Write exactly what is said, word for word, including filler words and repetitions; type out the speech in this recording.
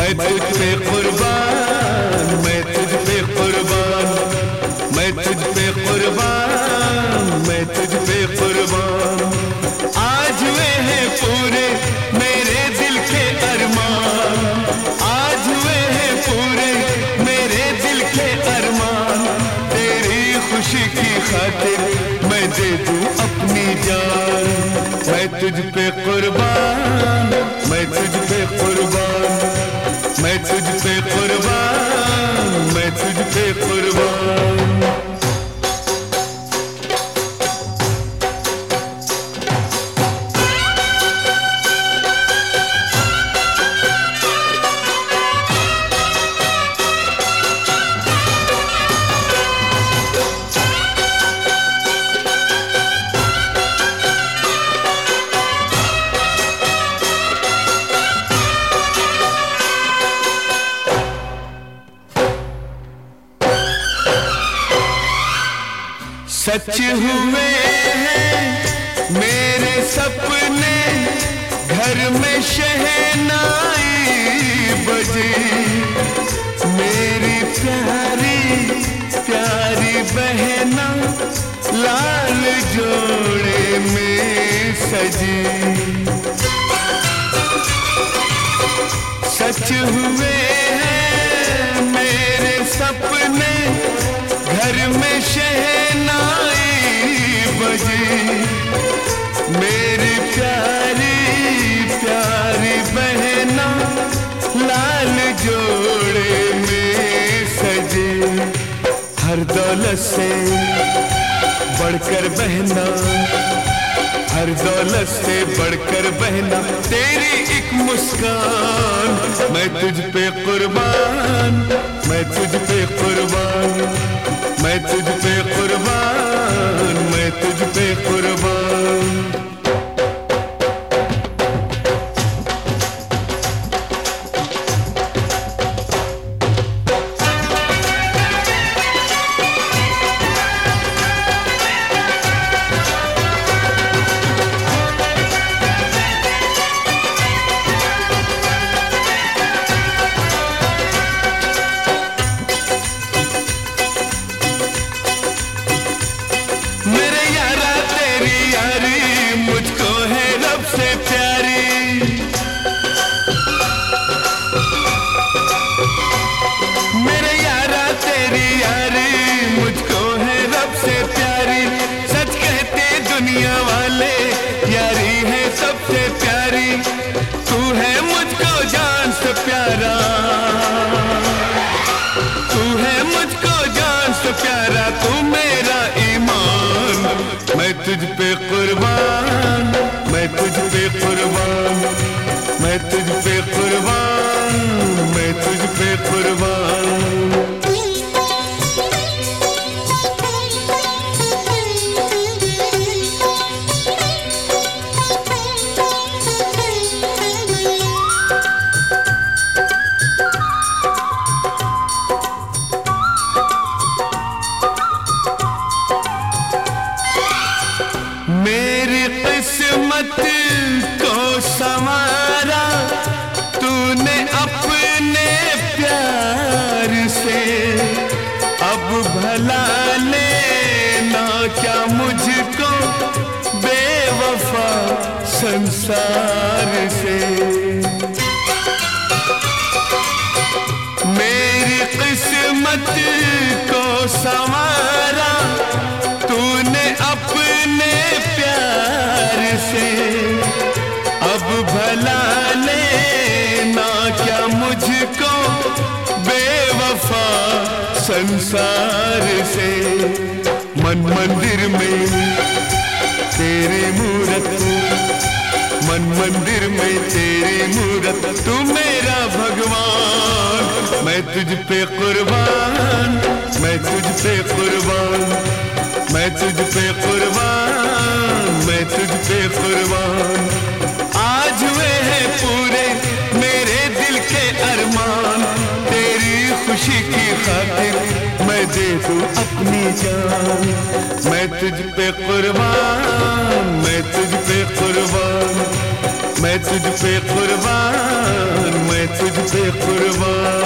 मैं तुझ पे कुर्बान, मैं तुझ पे कुर्बान, मैं तुझ पे कुर्बान, मैं तुझ पे कुर्बान। आज वे हैं पूरे मेरे दिल के अरमान, आज वे हैं पूरे मेरे दिल के अरमान। तेरी खुशी की खातिर मैं दे दूं अपनी जान। मैं तुझ पे कुर्बान, मैं तुझ पे कुर्बान, मैं तुझ पे कुर्बान, मैं तुझ पे कुर्बान। सच हुए हैं मेरे सपने, घर में शहनाई बजे। मेरी प्यारी प्यारी बहना लाल जोड़े में सजी। सच हुए हैं मेरे सपने, घर में शहनाई बजी। मेरी प्यारी प्यारी बहना लाल जोड़े में सजे। हर दौलत से बढ़कर बहना, हर दौलत से बढ़कर बहना तेरी एक मुस्कान। मैं तुझ पे कुर्बान, मैं तुझ पे कुर्बान, मैं तुझ पे कुर्बान, मैं तुझ पे कुर्बान। मैं तुझ पे कुर्बान, मैं तुझ पे कुर्बान, मैं तुझ पे कुर्बान, मैं तुझ पे कुर्बान। मेरी किस्मत को संवारा तूने अपने प्यार से। अब भला लेना क्या मुझको बेवफा संसार से। मेरी किस्मत को संवारा तूने अपने प्यार से। अब भला लेना क्या मुझको बेवफा संसार से। मन मंदिर में तेरी मूरत, मन मंदिर में तेरी मूरत, तू मेरा भगवान। मैं तुझ पे कुर्बान, मैं तुझ पे कुर्बान, मैं तुझ पे कुर्बान, मैं तुझ पे कुर्बान। आज वे हैं पूरे मेरे दिल के अरमान। तेरी खुशी की खातिर मैं दे दूं अपनी जान। मैं तुझ पे कुर्बान, मैं तुझ पे कुर्बान, मैं तुझ पे कुर्बान, मैं तुझ पे कुर्बान।